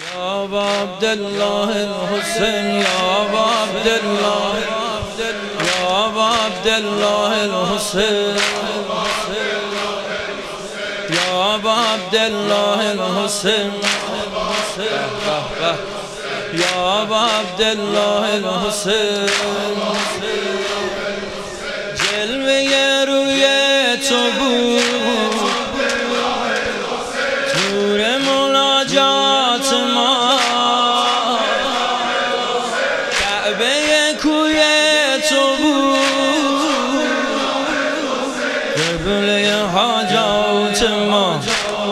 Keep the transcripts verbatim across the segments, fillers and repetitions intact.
یا عبدالله الحسین یا عبدالله یا عبدالله الحسین یا عبدالله الحسین یا عبدالله الحسین جلوه روی تو بود تور مناجات ما کعبه کوی تو بود قبله حاجات ما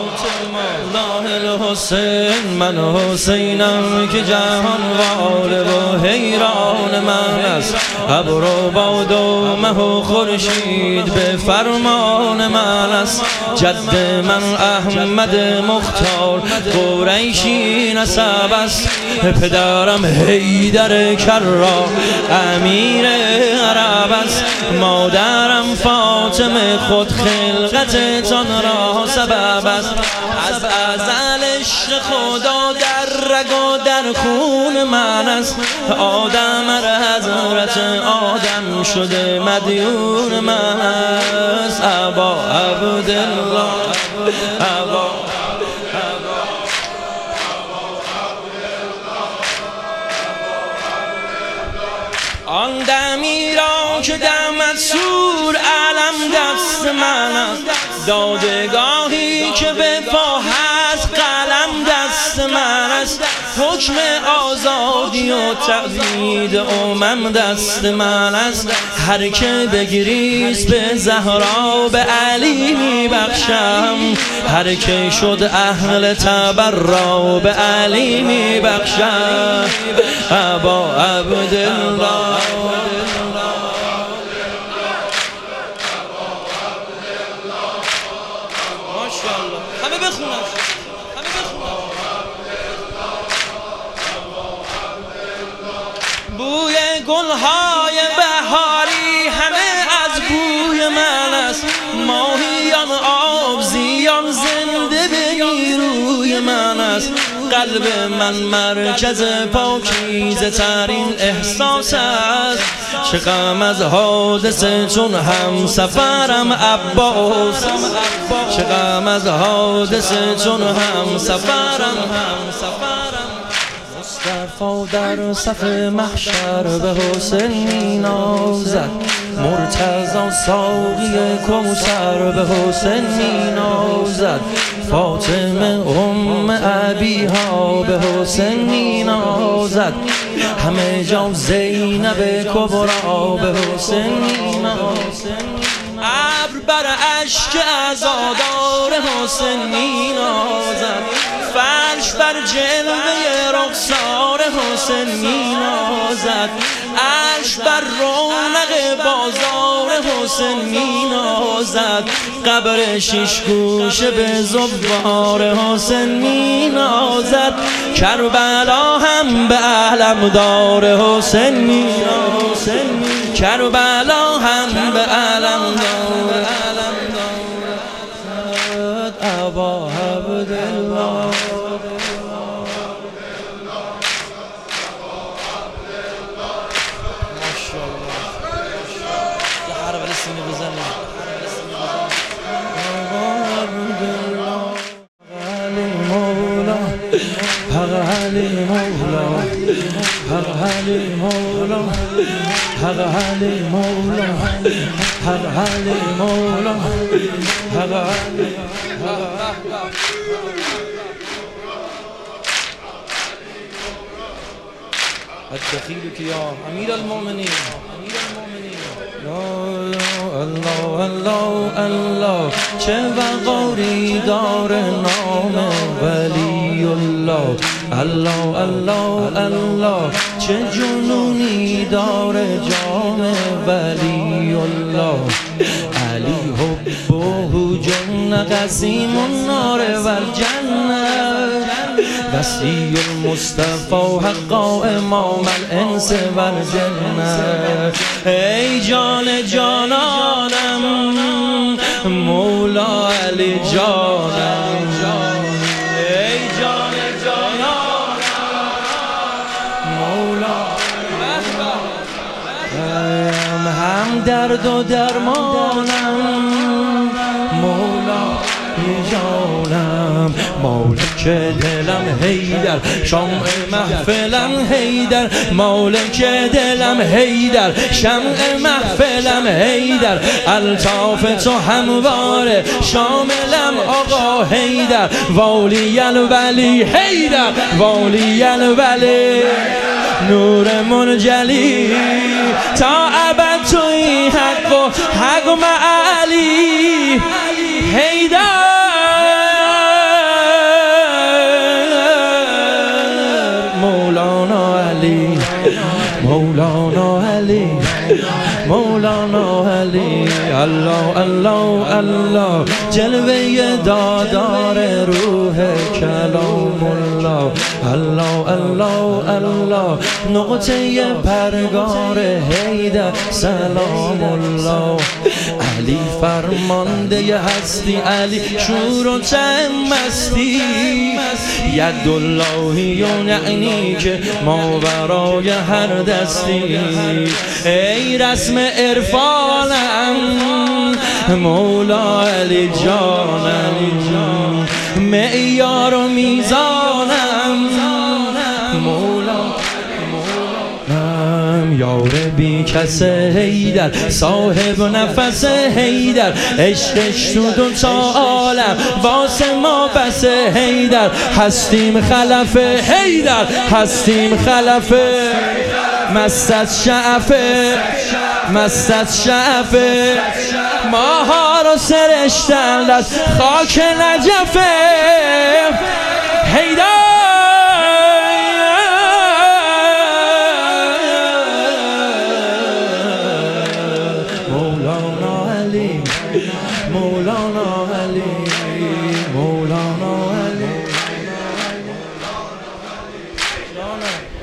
الحسین من حسینم که جهان واله و حیران من است ابر و باد و مه و خورشید به فرمان من است جد من احمد مختار قریشی نسب است پدرم حیدر کرار امیر عرب است مادرم فاطمه خود خلقتتان را سبب است از ازل عشق خدا در رگ و در خون من است آدم ار حضرت آدم شده مدیون من است ابا عبدالله ابا آن دمی را که دمت سور علم دست من است دادگاهی که به پا هست قلم دست من است حکم آزادی و تعبید امم دست من است هر که بگریست به زهرا به علی میبخشم هر که شد اهل تبرا به علی میبخشم ابا عبدالله همه بخونم همه بخونم بوی گلهای بهاری همه از بوی من است ماهیان آبزیان زنده به نیروی من است قلب من مرکز پاکیزه ترین احساس است چه غم از حادثه چون هم سفرم عباس چه غم از حادثه چون هم سفرم هم سفرم مصطفی در صف محشر به حسین مینازد مرتضی ساقی کوثر به حسین مینازد فاطمه ام ابیها به حسین مینازد همه جا زینب کبرا به حسین مینازد ابر بر اشک عزادار حسین مینازد فرش بر جلوه رخسار حسین مینازد عرش بر رونق بازار حسین مینازد قبر شیش گوشه به زوار حسین مینازد کربلا هم به علمدار حسین مینازد کربلا هم به علمدار ابا عبدالله حق علی مولا حق علی مولا حق علی مولا حق علی مولا حق علی الدخيلك يا امير المؤمنين امير المؤمنين لا الله الله الله چه وقاری دار نام ولی الله الله الله الله چه جنونی دار جام ولی الله علی حبه جن قسیم النار والجنه وسیع المصطفى حقا امام الانس والجنه ای جان جانانم مولا علی جانم ای جان جانانم درد و درمانم، مولا جانم، مالک دلم حیدر، شمع محفلم حیدر، مالک دلم حیدر، شمع محفلم حیدر، الطاف تو همواره شاملم آقا حیدر، والی الولی حیدر، والی الولی، نور منجلی تا ابد توی حق و حق معالی حیدر، مولانا علی، مولانا علی، مولانا علی، الله الله الله، جلوه دادار روح کلام الله، الله الله الله، نقطه پرگار حیدر سلام الله، علی فرمانده هستی، علی شور و چند مستی، ید اللهی یعنی که ماورای هر دستی، ای رسم عرفانم مولا علی جانم، معیار و میزانم مولا، یار بی کس حیدر، صاحب نفس حیدر، عشقش تو دو تا عالم واسه ما بس حیدر، هستیم خلف حیدر، هستیم خلف، مست از شعفه، مست از شعفه، ماها رو سرشتن از خاک نجفه حیدر، مولانا علی، مولانا علی، مولانا علی.